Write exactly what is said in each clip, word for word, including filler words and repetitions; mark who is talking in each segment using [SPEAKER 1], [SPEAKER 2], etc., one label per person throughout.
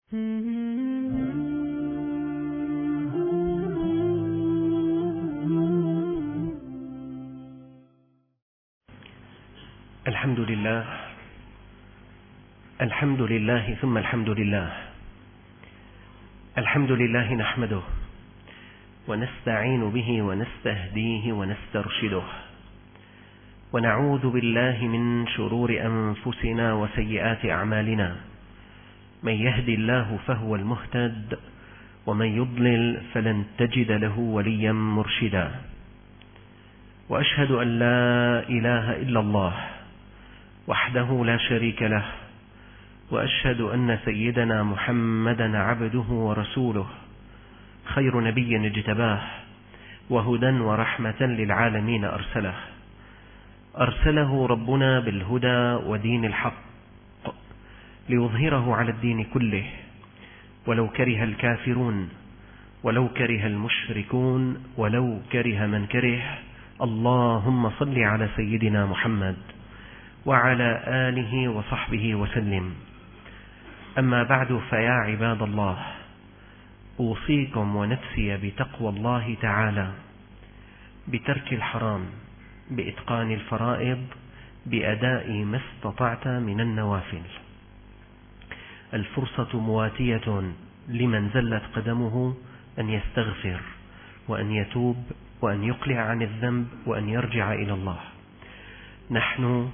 [SPEAKER 1] الحمد لله الحمد لله ثم الحمد لله الحمد لله نحمده ونستعين به ونستهديه ونسترشده ونعوذ بالله من شرور أنفسنا وسيئات أعمالنا، من يهدي الله فهو المهتد ومن يضلل فلن تجد له وليا مرشدا. وأشهد أن لا إله إلا الله وحده لا شريك له، وأشهد أن سيدنا محمدا عبده ورسوله، خير نبي اجتباه وهدى ورحمة للعالمين أرسله أرسله ربنا بالهدى ودين الحق ليظهره على الدين كله ولو كره الكافرون ولو كره المشركون ولو كره من كره. اللهم صل على سيدنا محمد وعلى آله وصحبه وسلم. أما بعد، فيا عباد الله، أوصيكم ونفسي بتقوى الله تعالى، بترك الحرام، بإتقان الفرائض، بأداء ما استطعت من النوافل. الفرصة مواتية لمن زلت قدمه أن يستغفر وأن يتوب وأن يقلع عن الذنب وأن يرجع إلى الله. نحن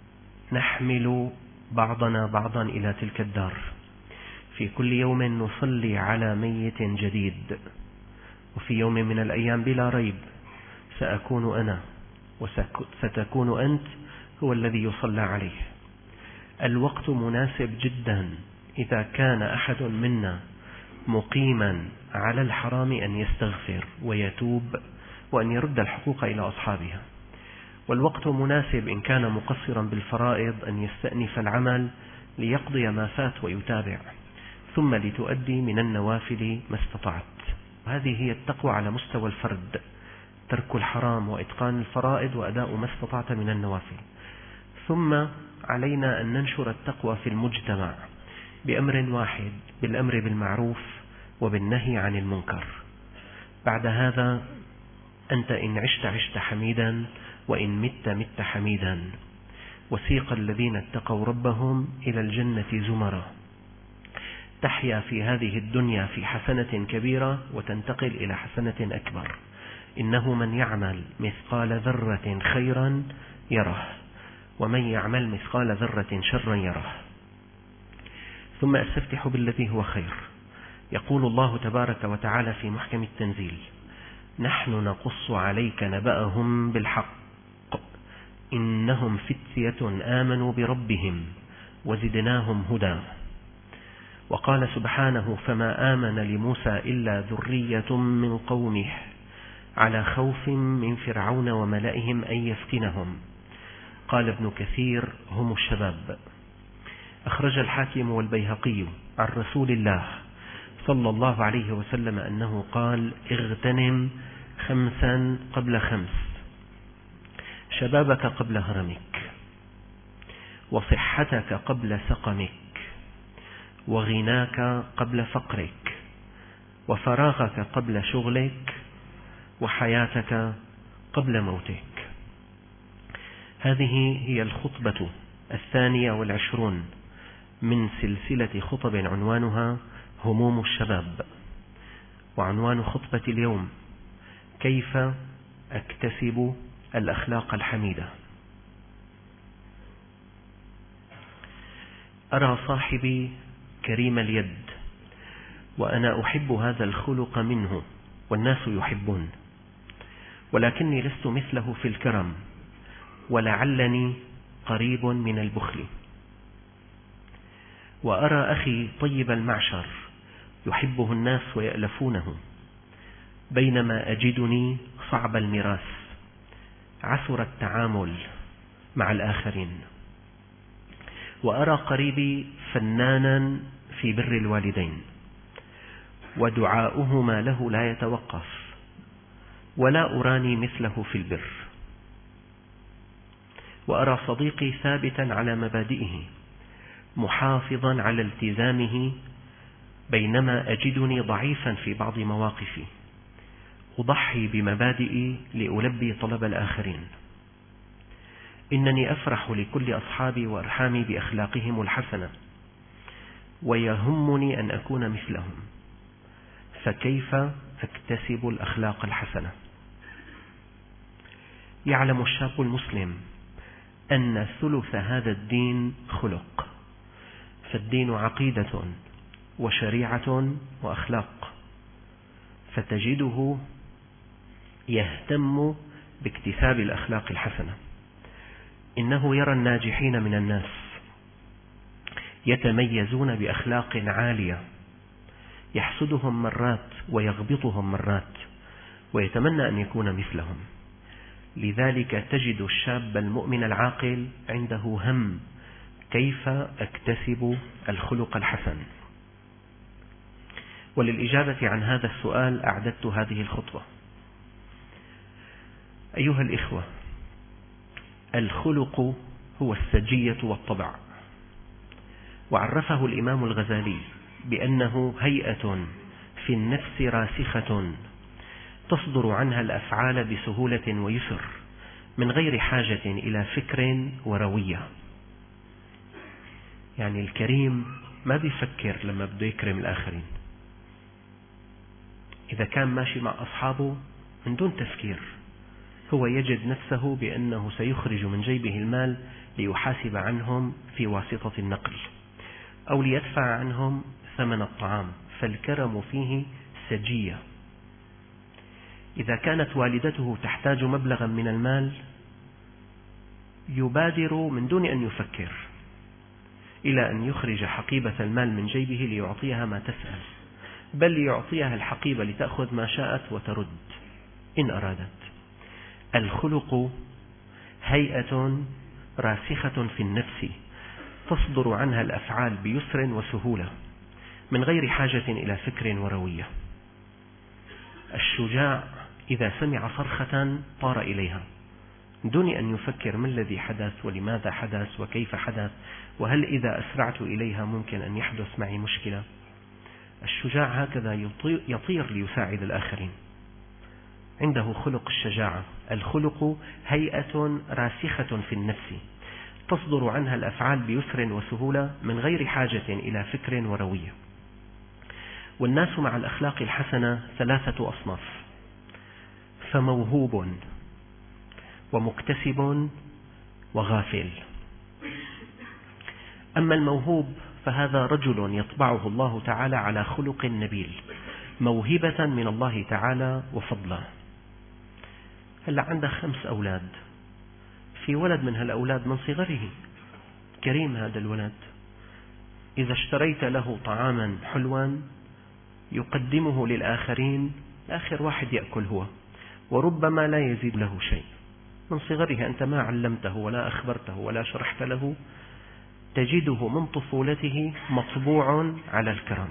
[SPEAKER 1] نحمل بعضنا بعضا إلى تلك الدار، في كل يوم نصلي على ميت جديد، وفي يوم من الأيام بلا ريب سأكون أنا وستكون أنت هو الذي يصلى عليه. الوقت مناسب جدا إذا كان أحد منا مقيما على الحرام أن يستغفر ويتوب وأن يرد الحقوق إلى أصحابها، والوقت مناسب إن كان مقصرا بالفرائض أن يستأنف العمل ليقضي ما فات ويتابع، ثم لتؤدي من النوافل ما استطعت. هذه هي التقوى على مستوى الفرد، ترك الحرام وإتقان الفرائض وأداء ما استطعت من النوافل. ثم علينا أن ننشر التقوى في المجتمع بأمر واحد، بالأمر بالمعروف وبالنهي عن المنكر. بعد هذا أنت إن عشت عشت حميدا، وإن مت مت حميدا. وسيق الذين اتقوا ربهم إلى الجنة زمرا، تحيا في هذه الدنيا في حسنة كبيرة وتنتقل إلى حسنة أكبر. إنه من يعمل مثقال ذرة خيرا يره، ومن يعمل مثقال ذرة شرا يره. ثم أستفتح بالذي هو خير. يقول الله تبارك وتعالى في محكم التنزيل: نحن نقص عليك نبأهم بالحق إنهم فتية آمنوا بربهم وزدناهم هدى. وقال سبحانه: فما آمن لموسى إلا ذرية من قومه على خوف من فرعون وملئهم أن يفتنهم. قال ابن كثير: هم الشباب. أخرج الحاكم والبيهقي عن رسول الله صلى الله عليه وسلم أنه قال: اغتنم خمسا قبل خمس، شبابك قبل هرمك، وصحتك قبل سقمك، وغناك قبل فقرك، وفراغك قبل شغلك، وحياتك قبل موتك. هذه هي الخطبة الثانية والعشرون من سلسلة خطب عنوانها هموم الشباب. وعنوان خطبة اليوم: كيف أكتسب الأخلاق الحميدة. أرى صاحبي كريم اليد، وأنا أحب هذا الخلق منه، والناس يحبون، ولكني لست مثله في الكرم، ولعلني قريب من البخل. وأرى أخي طيب المعشر يحبه الناس ويألفونه، بينما أجدني صعب المراس، عسر التعامل مع الآخرين. وأرى قريبي فنانا في بر الوالدين، ودعاؤهما له لا يتوقف، ولا أراني مثله في البر. وأرى صديقي ثابتا على مبادئه، محافظا على التزامه بينما أجدني ضعيفا في بعض مواقفي، أضحي بمبادئي لألبي طلب الآخرين. إنني أفرح لكل أصحابي وأرحامي بأخلاقهم الحسنة، ويهمني أن أكون مثلهم، فكيف أكتسب الأخلاق الحسنة؟ يعلم الشاب المسلم أن ثلث هذا الدين خلق، فالدين عقيدة وشريعة وأخلاق، فتجده يهتم باكتساب الأخلاق الحسنة. إنه يرى الناجحين من الناس يتميزون بأخلاق عالية، يحسدهم مرات ويغبطهم مرات، ويتمنى أن يكون مثلهم. لذلك تجد الشاب المؤمن العاقل عنده هم كيف أكتسب الخلق الحسن. وللإجابة عن هذا السؤال أعددت هذه الخطوة. أيها الإخوة، الخلق هو السجية والطبع، وعرفه الإمام الغزالي بأنه هيئة في النفس راسخة تصدر عنها الأفعال بسهولة ويسر من غير حاجة إلى فكر وروية. يعني الكريم ما بيفكر لما بده يكرم الآخرين، إذا كان ماشي مع أصحابه من دون تفكير هو يجد نفسه بأنه سيخرج من جيبه المال ليحاسب عنهم في واسطة النقل، أو ليدفع عنهم ثمن الطعام، فالكرم فيه سجية. إذا كانت والدته تحتاج مبلغا من المال يبادر من دون أن يفكر إلى أن يخرج حقيبة المال من جيبه ليعطيها ما تسأل، بل يعطيها الحقيبة لتأخذ ما شاءت وترد إن أرادت. الخلق هيئة راسخة في النفس تصدر عنها الأفعال بيسر وسهولة من غير حاجة إلى فكر وروية. الشجاع إذا سمع صرخة طار إليها دون أن يفكر ما الذي حدث ولماذا حدث وكيف حدث، وهل إذا أسرعت إليها ممكن أن يحدث معي مشكلة. الشجاع هكذا يطير ليساعد الآخرين، عنده خلق الشجاعة. الخلق هيئة راسخة في النفس تصدر عنها الأفعال بيسر وسهولة من غير حاجة إلى فكر وروية. والناس مع الأخلاق الحسنة ثلاثة أصناف: فموهوب ومكتسب وغافل. أما الموهوب فهذا رجل يطبعه الله تعالى على خلق نبيل، موهبة من الله تعالى وفضلا. هلأ عندك خمس أولاد، في ولد من هالأولاد من صغره كريم، هذا الولد إذا اشتريت له طعاما حلوا يقدمه للآخرين، آخر واحد يأكل هو، وربما لا يزيد له شيء. من صغره أنت ما علمته ولا أخبرته ولا شرحت له، تجده من طفولته مطبوع على الكرم.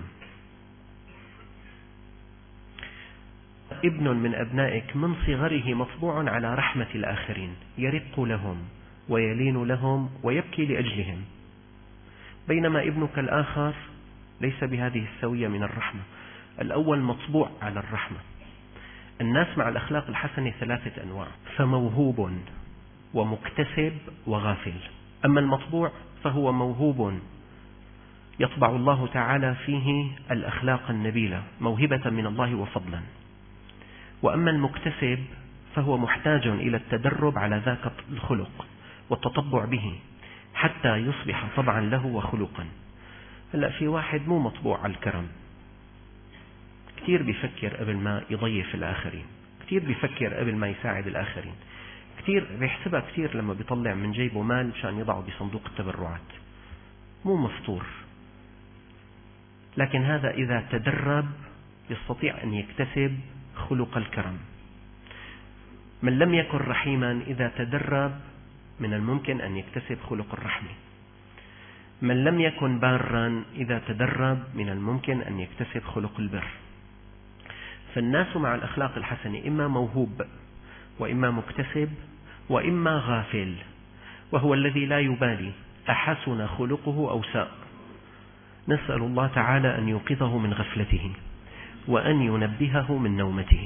[SPEAKER 1] ابن من أبنائك من صغره مطبوع على رحمة الآخرين، يرق لهم ويلين لهم ويبكي لأجلهم، بينما ابنك الآخر ليس بهذه السوية من الرحمة. الأول مطبوع على الرحمة. الناس مع الأخلاق الحسنة ثلاثة أنواع: فموهوب ومكتسب وغافل. أما المطبوع فهو موهوب يطبع الله تعالى فيه الأخلاق النبيلة، موهبة من الله وفضلا. وأما المكتسب فهو محتاج إلى التدرب على ذاك الخلق والتطبع به حتى يصبح طبعا له وخلقا. هلأ في واحد مو مطبوع على الكرم، كثير بيفكر قبل ما يضيف الآخرين، كثير بيفكر قبل ما يساعد الآخرين، كثير بيحسبها كثير لما بيطلع من جيبه مال مشان يضعه بصندوق التبرعات، مو مفطور. لكن هذا إذا تدرب يستطيع أن يكتسب خلق الكرم. من لم يكن رحيما إذا تدرب من الممكن أن يكتسب خلق الرحمة. من لم يكن بارا إذا تدرب من الممكن أن يكتسب خلق البر. فالناس مع الأخلاق الحسنة إما موهوب وإما مكتسب وإما غافل، وهو الذي لا يبالي أحسن خلقه أو ساء. نسأل الله تعالى أن يوقظه من غفلته وأن ينبهه من نومته.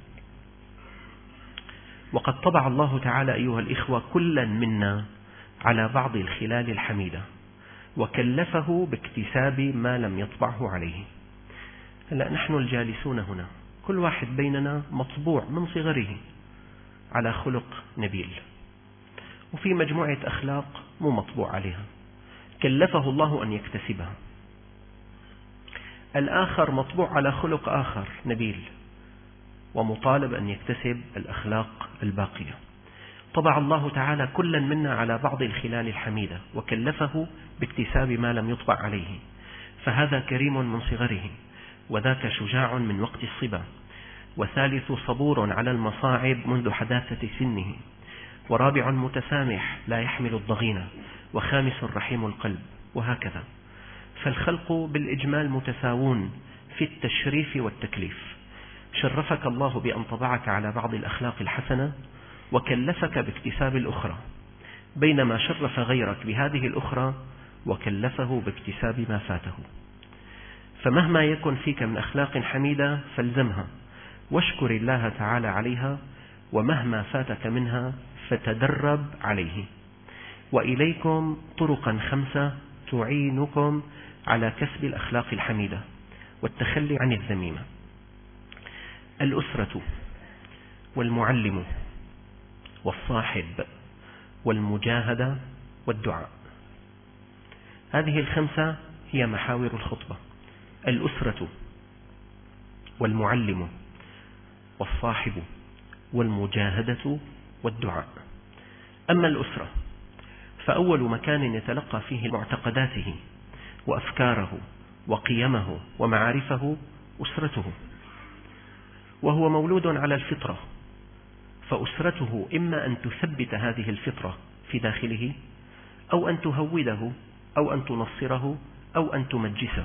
[SPEAKER 1] وقد طبع الله تعالى أيها الإخوة كلا منا على بعض الخلال الحميدة، وكلفه باكتساب ما لم يطبعه عليه. هلأ نحن الجالسون هنا كل واحد بيننا مطبوع من صغره على خلق نبيل، وفي مجموعة أخلاق مو مطبوع عليها، كلفه الله أن يكتسبها. الآخر مطبوع على خلق آخر نبيل، ومطالب أن يكتسب الأخلاق الباقية. طبع الله تعالى كلا منا على بعض الخلال الحميدة، وكلفه باكتساب ما لم يطبع عليه، فهذا كريم من صغره، وذاك شجاع من وقت الصبا، وثالث صبور على المصاعب منذ حداثة سنه، ورابع متسامح لا يحمل الضغينة، وخامس رحيم القلب، وهكذا. فالخلق بالإجمال متساوون في التشريف والتكليف. شرفك الله بأن طبعك على بعض الأخلاق الحسنة، وكلفك باكتساب الأخرى، بينما شرف غيرك بهذه الأخرى وكلفه باكتساب ما فاته. فمهما يكن فيك من أخلاق حميدة فالزمها، واشكر الله تعالى عليها، ومهما فاتك منها فتدرب عليه. وإليكم طرقا خمسة تعينكم على كسب الأخلاق الحميدة والتخلي عن الذميمة: الأسرة، والمعلم، والصاحب، والمجاهدة، والدعاء. هذه الخمسة هي محاور الخطبة: الأسرة، والمعلم، والصاحب، والمجاهدة، والدعاء. أما الأسرة فأول مكان يتلقى فيه معتقداته وأفكاره وقيمه ومعارفه أسرته، وهو مولود على الفطرة، فأسرته إما أن تثبت هذه الفطرة في داخله، أو أن تهوده، أو أن تنصره، أو أن تمجسه.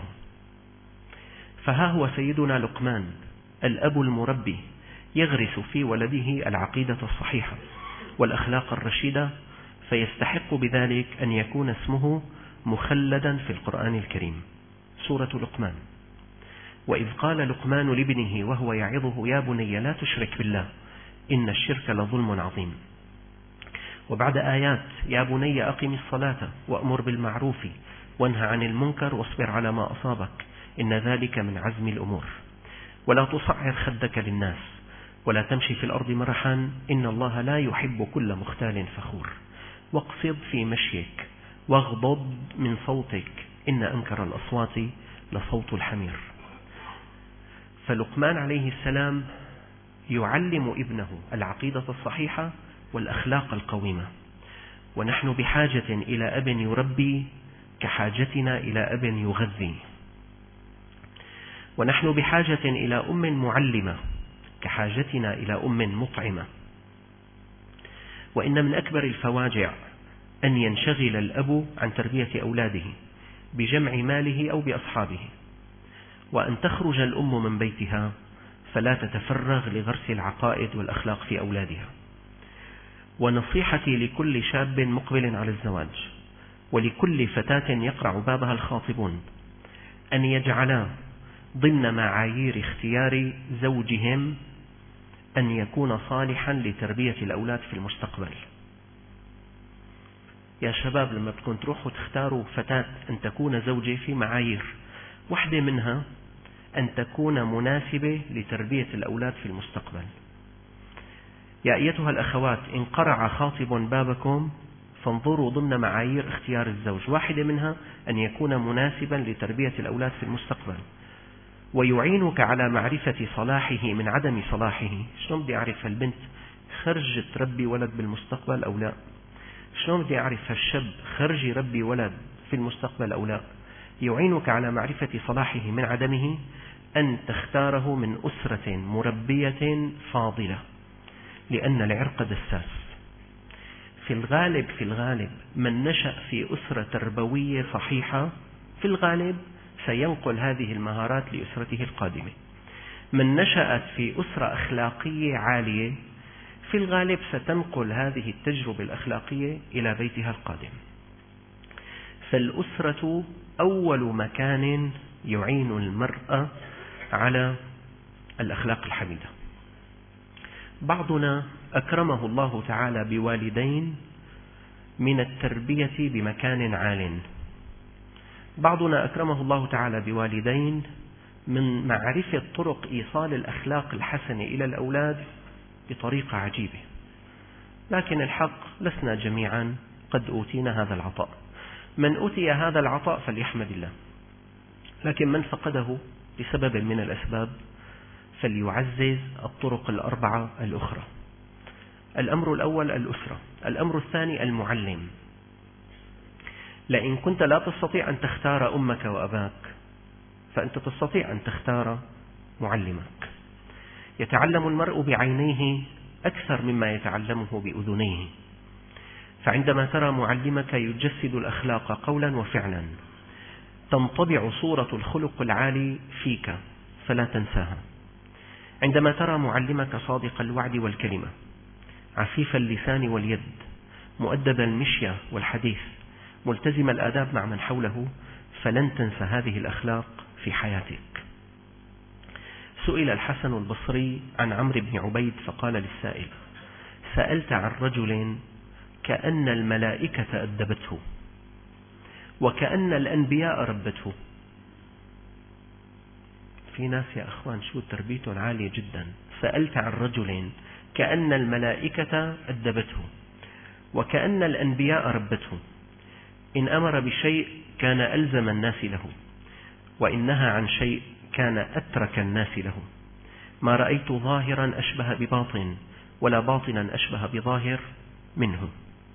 [SPEAKER 1] فها هو سيدنا لقمان الأب المربي يغرس في ولده العقيدة الصحيحة والأخلاق الرشيدة، فيستحق بذلك أن يكون اسمه مخلدا في القرآن الكريم. سورة لقمان: وإذ قال لقمان لابنه وهو يعظه يا بني لا تشرك بالله إن الشرك لظلم عظيم. وبعد آيات يا بني أقم الصلاة وأمر بالمعروف وانهى عن المنكر واصبر على ما أصابك إن ذلك من عزم الأمور، ولا تصعر خدك للناس ولا تمشي في الأرض مرحا إن الله لا يحب كل مختال فخور، واقصد في مشيك واغضض من صوتك إن أنكر الأصوات لصوت الحمير. فلقمان عليه السلام يعلم ابنه العقيدة الصحيحة والأخلاق القويمة، ونحن بحاجة إلى أب يربي كحاجتنا إلى أب يغذي، ونحن بحاجة إلى أم معلمة كحاجتنا إلى أم مطعمة. وإن من أكبر الفواجع أن ينشغل الأب عن تربية أولاده بجمع ماله أو بأصحابه، وأن تخرج الأم من بيتها فلا تتفرغ لغرس العقائد والأخلاق في أولادها. ونصيحتي لكل شاب مقبل على الزواج ولكل فتاة يقرع بابها الخاطبون أن يجعلا ضمن معايير اختيار زوجهم أن يكون صالحا لتربية الأولاد في المستقبل. يا شباب، لما بدكم تروحوا تختاروا فتاة أن تكون زوجة في معايير، واحدة منها أن تكون مناسبة لتربية الأولاد في المستقبل. يا أيتها الأخوات، إن قرع خاطب بابكم فانظروا ضمن معايير اختيار الزوج، واحدة منها أن يكون مناسبا لتربية الأولاد في المستقبل، ويعينك على معرفة صلاحه من عدم صلاحه. شلون بدي أعرف هالبنت خرج تربي ولد بالمستقبل أو لا؟ شلون بدي أعرف هالشاب خرج يربي ولد في المستقبل أو لا؟ يعينك على معرفة صلاحه من عدمه أن تختاره من أسرة مربية فاضلة، لأن العرق دساس. في الغالب في الغالب من نشأ في أسرة تربوية صحيحة في الغالب سينقل هذه المهارات لأسرته القادمة. من نشأت في أسرة أخلاقية عالية في الغالب ستنقل هذه التجربة الأخلاقية إلى بيتها القادم. فالأسرة أول مكان يعين المرأة على الأخلاق الحميدة. بعضنا أكرمه الله تعالى بوالدين من التربية بمكان عال، بعضنا أكرمه الله تعالى بوالدين من معرفة طرق إيصال الأخلاق الحسنة إلى الأولاد بطريقة عجيبة، لكن الحق لسنا جميعا قد أوتينا هذا العطاء. من أوتي هذا العطاء فليحمد الله، لكن من فقده لسبب من الأسباب فليعزز الطرق الأربعة الأخرى. الأمر الأول الأسرة، الأمر الثاني المعلم. لئن كنت لا تستطيع أن تختار أمك وأباك فأنت تستطيع أن تختار معلمك. يتعلم المرء بعينيه أكثر مما يتعلمه بأذنيه، فعندما ترى معلمك يجسد الأخلاق قولا وفعلا تنطبع صورة الخلق العالي فيك فلا تنساها. عندما ترى معلمك صادق الوعد والكلمة، عفيف اللسان واليد، مؤدب المشية والحديث، ملتزم الآداب مع من حوله، فلن تنسى هذه الأخلاق في حياتك. سئل الحسن البصري عن عمرو بن عبيد فقال للسائل: سألت عن رجل كأن الملائكة أدبته وكأن الأنبياء ربته. في ناس يا أخوان شو تربيتهم عالية جدا. سألت عن رجل كأن الملائكة أدبته وكأن الأنبياء ربته، إن أمر بشيء كان ألزم الناس له، وإن نهى عن شيء كان أترك الناس له. ما رأيت ظاهرا أشبه بباطن ولا باطنا أشبه بظاهر منه.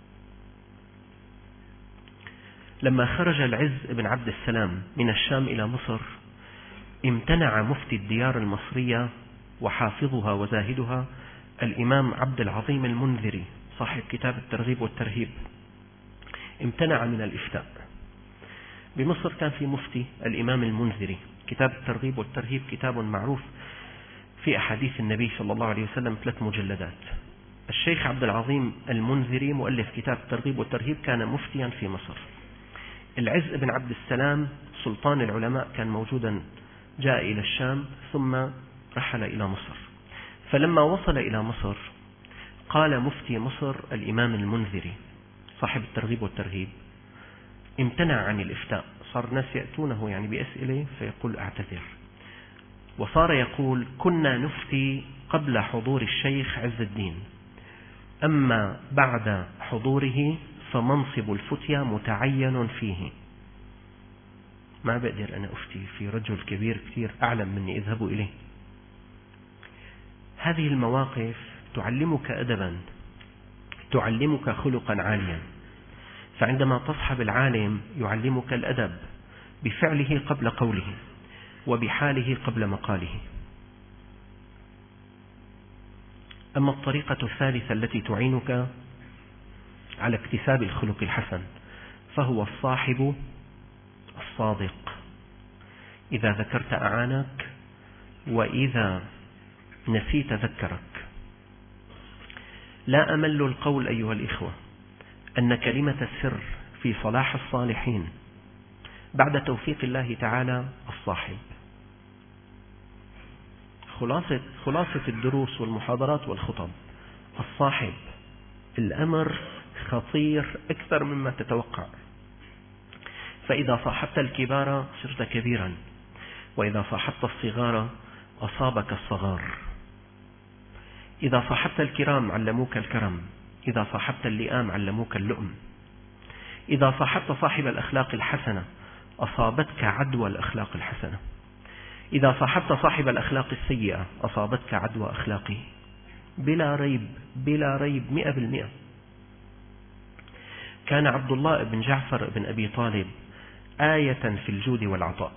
[SPEAKER 1] لما خرج العز بن عبد السلام من الشام إلى مصر، امتنع مفتي الديار المصرية وحافظها وزاهدها الإمام عبد العظيم المنذري صاحب كتاب الترغيب والترهيب، امتنع من الإفتاء. بمصر كان في مفتي الإمام المنذري، كتاب الترغيب والترهيب كتاب معروف في أحاديث النبي صلى الله عليه وسلم، ثلاث مجلدات. الشيخ عبد العظيم المنذري مؤلف كتاب الترغيب والترهيب كان مفتيا في مصر. العز بن عبد السلام سلطان العلماء كان موجودا، جاء إلى الشام ثم رحل إلى مصر. فلما وصل إلى مصر قال مفتي مصر الإمام المنذري صاحب الترغيب والترهيب امتنع عن الإفتاء. صار الناس يأتونه يعني بأسئلة فيقول أعتذر، وصار يقول: كنا نفتي قبل حضور الشيخ عز الدين، أما بعد حضوره فمنصب الفتية متعين فيه. ما بقدر أنا أفتي في رجل كبير كثير أعلم مني، اذهبوا إليه. هذه المواقف تعلمك أدبا، تعلمك خلقا عاليا. فعندما تصحب العالم يعلمك الأدب بفعله قبل قوله وبحاله قبل مقاله. أما الطريقة الثالثة التي تعينك على اكتساب الخلق الحسن فهو الصاحب الصادق. إذا ذكرت أعانك وإذا نسيت ذكرك. لا أمل القول أيها الإخوة أن كلمة السر في صلاح الصالحين بعد توفيق الله تعالى الصاحب. خلاصة, خلاصة الدروس والمحاضرات والخطب الصاحب. الأمر خطير أكثر مما تتوقع. فإذا صاحبت الكبار صرت كبيرا، وإذا صاحبت الصغار أصابك الصغار. إذا صاحبت الكرام علموك الكرم، إذا صاحبت اللئام علموك اللؤم. إذا صاحبت صاحب الأخلاق الحسنة أصابتك عدوى الأخلاق الحسنة، إذا صاحبت صاحب الأخلاق السيئة أصابتك عدوى أخلاقه. بلا ريب بلا ريب مئة بالمئة. كان عبد الله بن جعفر بن أبي طالب آية في الجود والعطاء،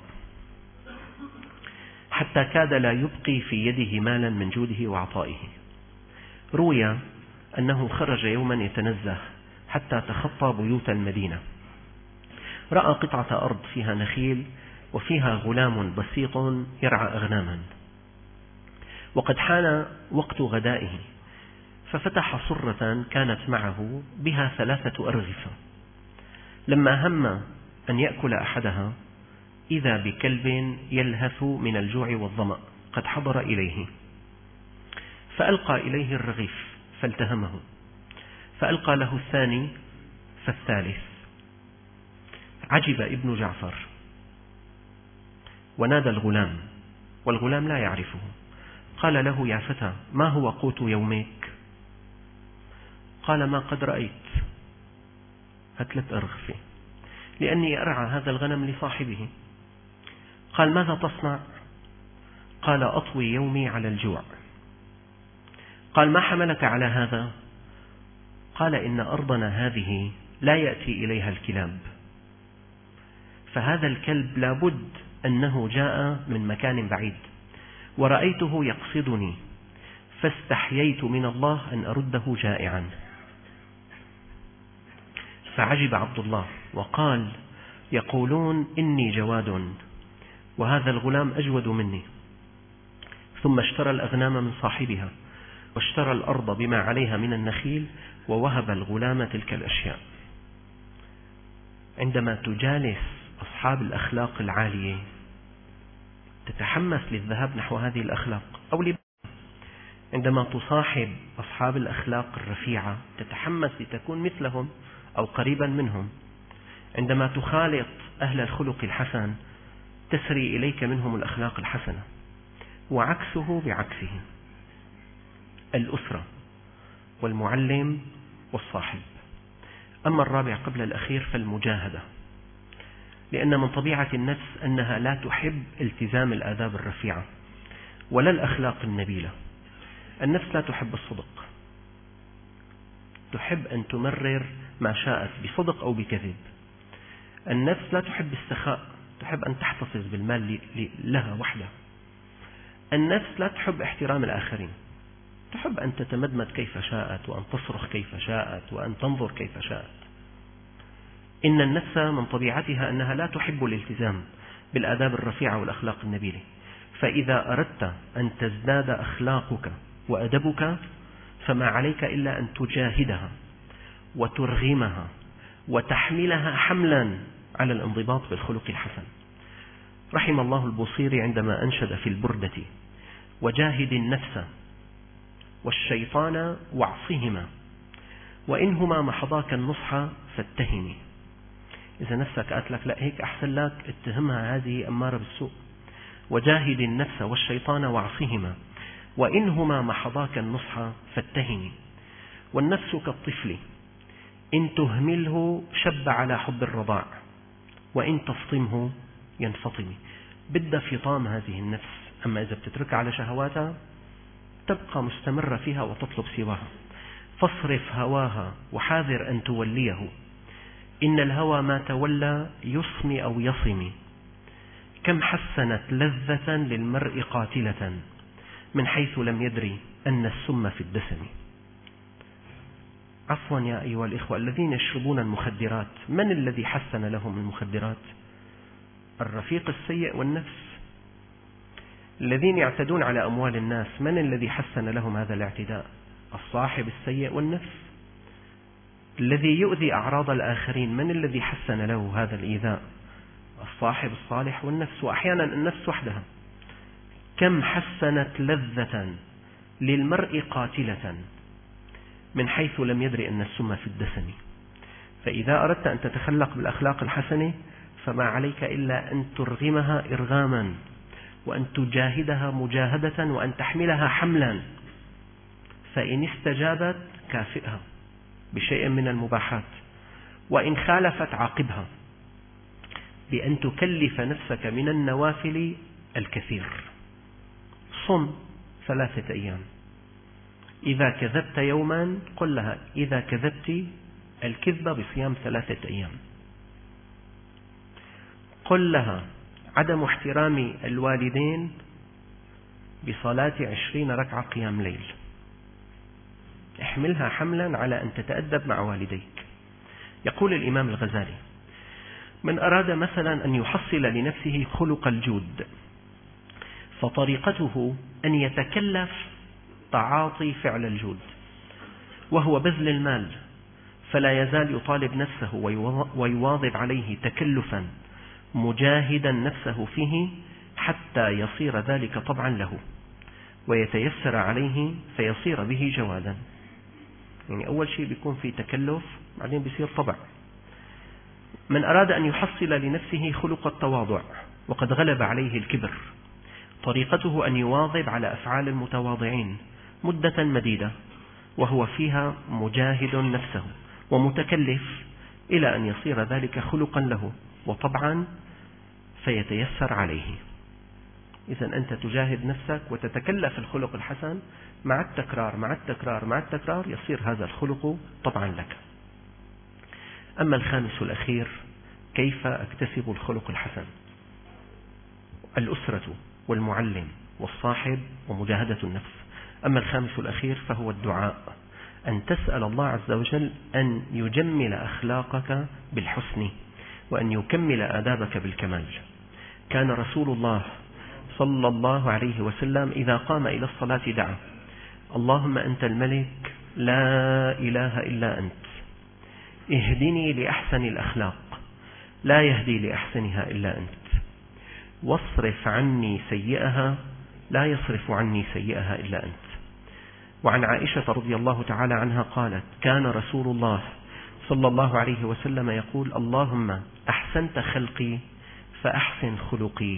[SPEAKER 1] حتى كاد لا يبقي في يده مالا من جوده وعطائه. روي أنه خرج يوما يتنزه حتى تخطى بيوت المدينة، رأى قطعة أرض فيها نخيل وفيها غلام بسيط يرعى أغناما، وقد حان وقت غدائه، ففتح صرة كانت معه بها ثلاثة أرغفة. لما هم أن يأكل أحدها إذا بكلب يلهث من الجوع والظمأ قد حضر إليه، فألقى إليه الرغيف فالتهمه، فألقى له الثاني فالثالث. عجب ابن جعفر ونادى الغلام، والغلام لا يعرفه، قال له: يا فتى، ما هو قوت يومك؟ قال: ما قد رأيت، ثلاث أرغفة، لأني أرعى هذا الغنم لصاحبه. قال: ماذا تصنع؟ قال: أطوي يومي على الجوع. قال: ما حملك على هذا؟ قال: إن أرضنا هذه لا يأتي إليها الكلاب، فهذا الكلب لابد أنه جاء من مكان بعيد، ورأيته يقصدني فاستحييت من الله أن أرده جائعا. فعجب عبد الله وقال: يقولون إني جواد وهذا الغلام أجود مني. ثم اشترى الأغنام من صاحبها، واشترى الأرض بما عليها من النخيل، ووهب الغلام تلك الأشياء. عندما تجالس أصحاب الأخلاق العالية تتحمس للذهاب نحو هذه الأخلاق، أو لب... عندما تصاحب أصحاب الأخلاق الرفيعة تتحمس لتكون مثلهم أو قريبا منهم. عندما تخالط أهل الخلق الحسن تسري إليك منهم الأخلاق الحسنة، وعكسه بعكسه. الأسرة والمعلم والصاحب. أما الرابع قبل الأخير فالمجاهدة، لأن من طبيعة النفس أنها لا تحب التزام الآداب الرفيعة ولا الأخلاق النبيلة. النفس لا تحب الصدق، تحب أن تمرر ما شاءت بصدق أو بكذب. النفس لا تحب السخاء، تحب أن تحتفظ بالمال لها وحدها. النفس لا تحب احترام الآخرين، تحب أن تتمدمد كيف شاءت، وأن تصرخ كيف شاءت، وأن تنظر كيف شاءت. إن النفس من طبيعتها أنها لا تحب الالتزام بالآداب الرفيعة والأخلاق النبيلة. فإذا أردت أن تزداد أخلاقك وأدبك فما عليك إلا أن تجاهدها وترغمها وتحملها حملا على الانضباط بالخلق الحسن. رحم الله البوصيري عندما أنشد في البردة: وجاهد النفس والشيطان واعصهما، وإنهما محضاك النصح فاتهمي. إذا نفسك قالت لك لا هيك أحسن لك، اتهمها، هذه أمارة بالسوء. وجاهد النفس والشيطان واعصهما، وإنهما محضاك النصح فاتهمي. والنفس كالطفل إن تهمله شب على حب الرضاع، وإن تفطمه ينفطم. بدها فطام هذه النفس، أما إذا بتتركها على شهواتها تبقى مستمرة فيها وتطلب سواها. فاصرف هواها وحاذر أن توليه، إن الهوى ما تولى يصم أو يصم. كم حسنت لذة للمرء قاتلة، من حيث لم يدري أن السم في الدسم. عفوا يا أيها الإخوة الذين يشربون المخدرات، من الذي حسن لهم المخدرات؟ الرفيق السيء والنفس. الذين يعتدون على أموال الناس، من الذي حسن لهم هذا الاعتداء؟ الصاحب السيء والنفس. الذي يؤذي أعراض الآخرين، من الذي حسن له هذا الإيذاء؟ الصاحب الصالح والنفس، وأحيانا النفس وحدها. كم حسنت لذة للمرء قاتلة، من حيث لم يدري أن السم في الدسم. فإذا أردت أن تتخلق بالأخلاق الحسنة فما عليك إلا أن ترغمها إرغاما، وأن تجاهدها مجاهدة، وأن تحملها حملا. فإن استجابت كافئها بشيء من المباحات، وإن خالفت عاقبها بأن تكلف نفسك من النوافل الكثير. صم ثلاثة أيام، إذا كذبت يوما قل لها إذا كذبت الكذبة بصيام ثلاثة أيام. قل لها عدم احترام الوالدين بصلاة عشرين ركعة قيام ليل. احملها حملا على أن تتأدب مع والديك. يقول الإمام الغزالي: من أراد مثلا أن يحصل لنفسه خلق الجود فطريقته أن يتكلف تعاطي فعل الجود، وهو بذل المال، فلا يزال يطالب نفسه ويواظب عليه تكلفا مجاهدا نفسه فيه حتى يصير ذلك طبعا له ويتيسر عليه فيصير به جوادا. يعني أول شيء بيكون في تكلف، بعدين بيصير طبع. من أراد أن يحصل لنفسه خلق التواضع وقد غلب عليه الكبر، طريقته أن يواظب على أفعال المتواضعين مدة مديدة وهو فيها مجاهد نفسه ومتكلف إلى أن يصير ذلك خلقا له وطبعا فيتيسر عليه. إذا أنت تجاهد نفسك وتتكلف الخلق الحسن، مع التكرار مع التكرار مع التكرار يصير هذا الخلق طبعا لك. أما الخامس الأخير، كيف أكتسب الخلق الحسن؟ الأسرة والمعلم والصاحب ومجاهدة النفس. أما الخامس الأخير فهو الدعاء، أن تسأل الله عز وجل أن يجمل أخلاقك بالحسن وأن يكمل آدابك بالكمال. كان رسول الله صلى الله عليه وسلم إذا قام إلى الصلاة دعا: اللهم أنت الملك لا إله إلا أنت، اهدني لأحسن الأخلاق لا يهدي لأحسنها إلا أنت، واصرف عني سيئها لا يصرف عني سيئها إلا أنت. وعن عائشة رضي الله تعالى عنها قالت: كان رسول الله صلى الله عليه وسلم يقول: اللهم أحسنت خلقي فأحسن خلقي.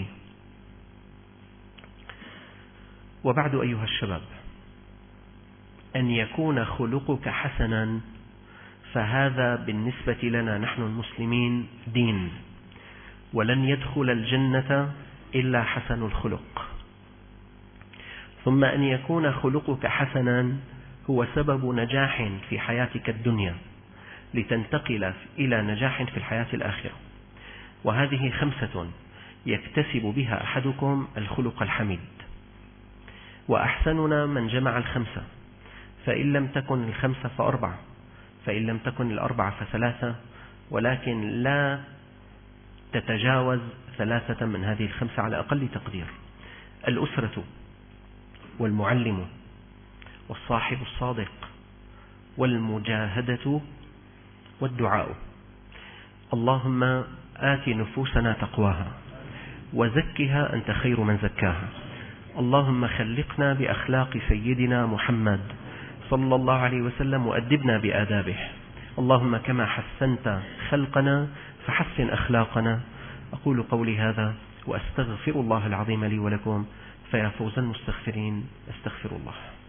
[SPEAKER 1] وبعد أيها الشباب، أن يكون خلقك حسنا فهذا بالنسبة لنا نحن المسلمين دين، ولن يدخل الجنة إلا حسن الخلق. ثم أن يكون خلقك حسنا هو سبب نجاح في حياتك الدنيا لتنتقل إلى نجاح في الحياة الآخرة. وهذه خمسة يكتسب بها أحدكم الخلق الحميد. وأحسننا من جمع الخمسة، فإن لم تكن الخمسة فأربعة، فإن لم تكن الأربعة فثلاثة، ولكن لا تتجاوز ثلاثة من هذه الخمسة على أقل تقدير: الأسرة والمعلم والصاحب الصادق والمجاهدة والدعاء. اللهم آت نفوسنا تقواها وزكها أنت خير من زكاها. اللهم خلقنا بأخلاق سيدنا محمد صلى الله عليه وسلم وأدبنا بآدابه. اللهم كما حسنت خلقنا فحسن أخلاقنا. أقول قولي هذا وأستغفر الله العظيم لي ولكم، فيا فوز المستغفرين. استغفر الله.